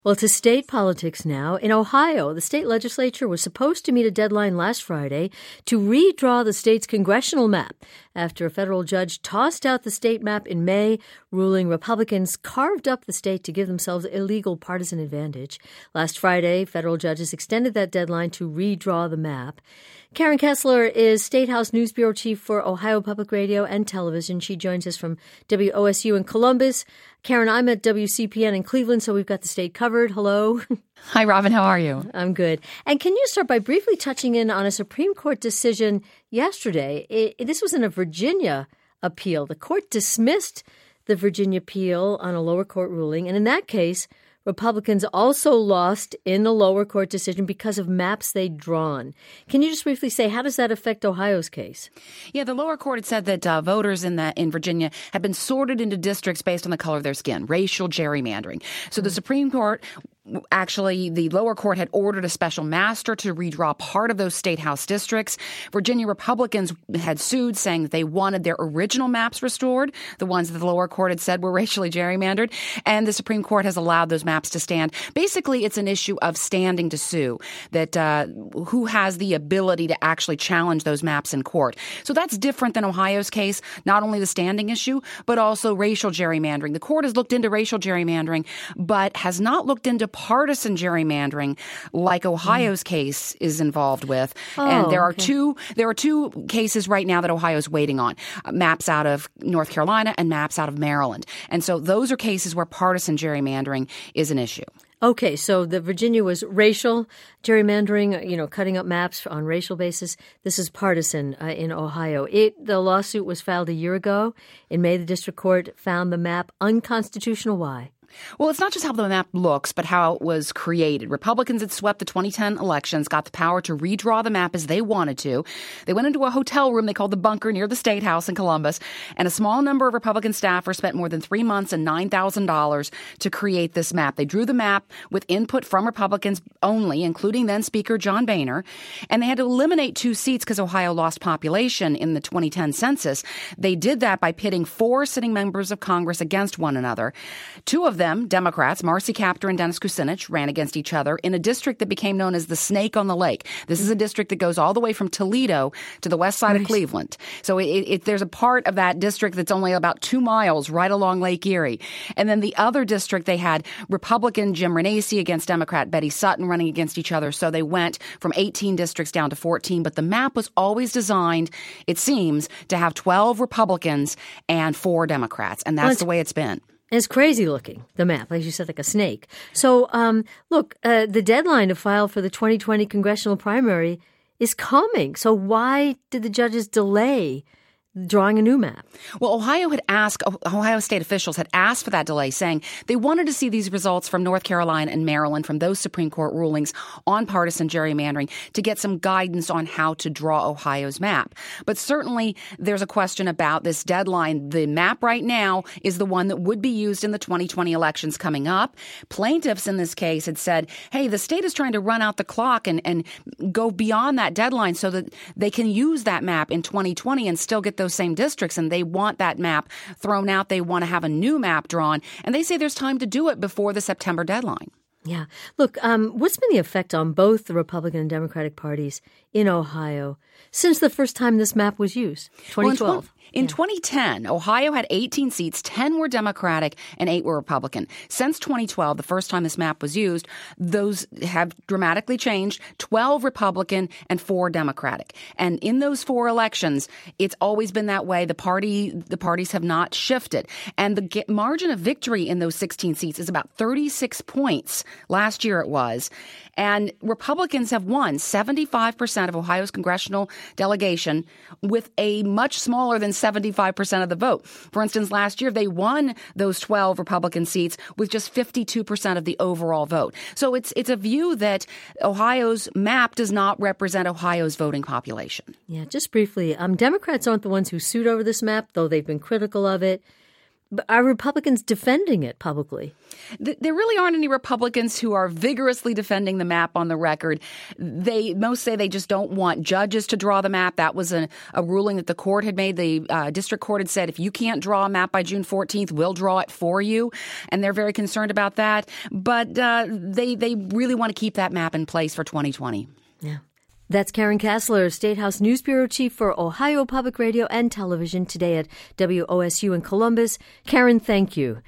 Well, to state politics now. In Ohio, the state legislature was supposed to meet a deadline last Friday to redraw the state's congressional map after a federal judge tossed out the state map in May, ruling Republicans carved up the state to give themselves illegal partisan advantage. Last Friday, federal judges extended that deadline to redraw the map. Karen Kessler is State House News Bureau Chief for Ohio Public Radio and Television. She joins us from WOSU in Columbus. Karen, I'm at WCPN in Cleveland, so we've got the state covered. Hello. Hi, Robin. How are you? I'm good. And can you start by briefly touching in on a Supreme Court decision yesterday? This was in a Virginia appeal. The court dismissed the Virginia appeal on a lower court ruling, and in that case, Republicans also lost in the lower court decision because of maps they'd drawn. Can you just briefly say, how does that affect Ohio's case? Yeah, the lower court had said that voters in Virginia had been sorted into districts based on the color of their skin, racial gerrymandering. So the Supreme Court, actually, the lower court had ordered a special master to redraw part of those state house districts. Virginia Republicans had sued, saying that they wanted their original maps restored, the ones that the lower court had said were racially gerrymandered, and the Supreme Court has allowed those maps to stand. Basically, it's an issue of standing to sue, that who has the ability to actually challenge those maps in court. So that's different than Ohio's case, not only the standing issue, but also racial gerrymandering. The court has looked into racial gerrymandering, but has not looked into partisan gerrymandering like Ohio's case is involved with. And there are two cases right now that Ohio's waiting on, maps out of North Carolina and maps out of Maryland. And so those are cases where partisan gerrymandering is an issue. Okay, so the Virginia was racial gerrymandering, cutting up maps on racial basis. This is partisan in Ohio. The lawsuit was filed a year ago. In May, the district court found the map unconstitutional. Why? Well, it's not just how the map looks, but how it was created. Republicans had swept the 2010 elections, got the power to redraw the map as they wanted to. They went into a hotel room they called the Bunker near the State House in Columbus, and a small number of Republican staffers spent more than 3 months and $9,000 to create this map. They drew the map with input from Republicans only, including then Speaker John Boehner, and they had to eliminate 2 seats because Ohio lost population in the 2010 census. They did that by pitting 4 sitting members of Congress against one another. 2 of them, Democrats, Marcy Kaptur and Dennis Kucinich, ran against each other in a district that became known as the Snake on the Lake. This is a district that goes all the way from Toledo to the west side of Cleveland. So there's a part of that district that's only about 2 miles right along Lake Erie. And then the other district, they had Republican Jim Renacci against Democrat Betty Sutton running against each other. So they went from 18 districts down to 14. But the map was always designed, it seems, to have 12 Republicans and 4 Democrats. And that's the way it's been. It's crazy looking, the map, like you said, like a snake. So, the deadline to file for the 2020 congressional primary is coming. So why did the judges delay drawing a new map? Well, Ohio state officials had asked for that delay, saying they wanted to see these results from North Carolina and Maryland from those Supreme Court rulings on partisan gerrymandering to get some guidance on how to draw Ohio's map. But certainly there's a question about this deadline. The map right now is the one that would be used in the 2020 elections coming up. Plaintiffs in this case had said, hey, the state is trying to run out the clock and go beyond that deadline so that they can use that map in 2020 and still get those same districts, and they want that map thrown out. They want to have a new map drawn, and they say there's time to do it before the September deadline. Yeah. Look, what's been the effect on both the Republican and Democratic parties in Ohio since the first time this map was used, 2012? In 2010, Ohio had 18 seats, 10 were Democratic and 8 were Republican. Since 2012, the first time this map was used, those have dramatically changed, 12 Republican and 4 Democratic. And in those 4 elections, it's always been that way. The parties have not shifted. And the margin of victory in those 16 seats is about 36 points. Last year it was. And Republicans have won 75% of Ohio's congressional delegation with a much smaller than 75% of the vote. For instance, last year they won those 12 Republican seats with just 52% of the overall vote. So it's a view that Ohio's map does not represent Ohio's voting population. Yeah, just briefly, Democrats aren't the ones who sued over this map, though they've been critical of it. But are Republicans defending it publicly? There really aren't any Republicans who are vigorously defending the map on the record. Most say they just don't want judges to draw the map. That was a ruling that the court had made. The district court had said, if you can't draw a map by June 14th, we'll draw it for you. And they're very concerned about that. But they really want to keep that map in place for 2020. Yeah. That's Karen Kassler, State House News Bureau Chief for Ohio Public Radio and Television, today at WOSU in Columbus. Karen, thank you.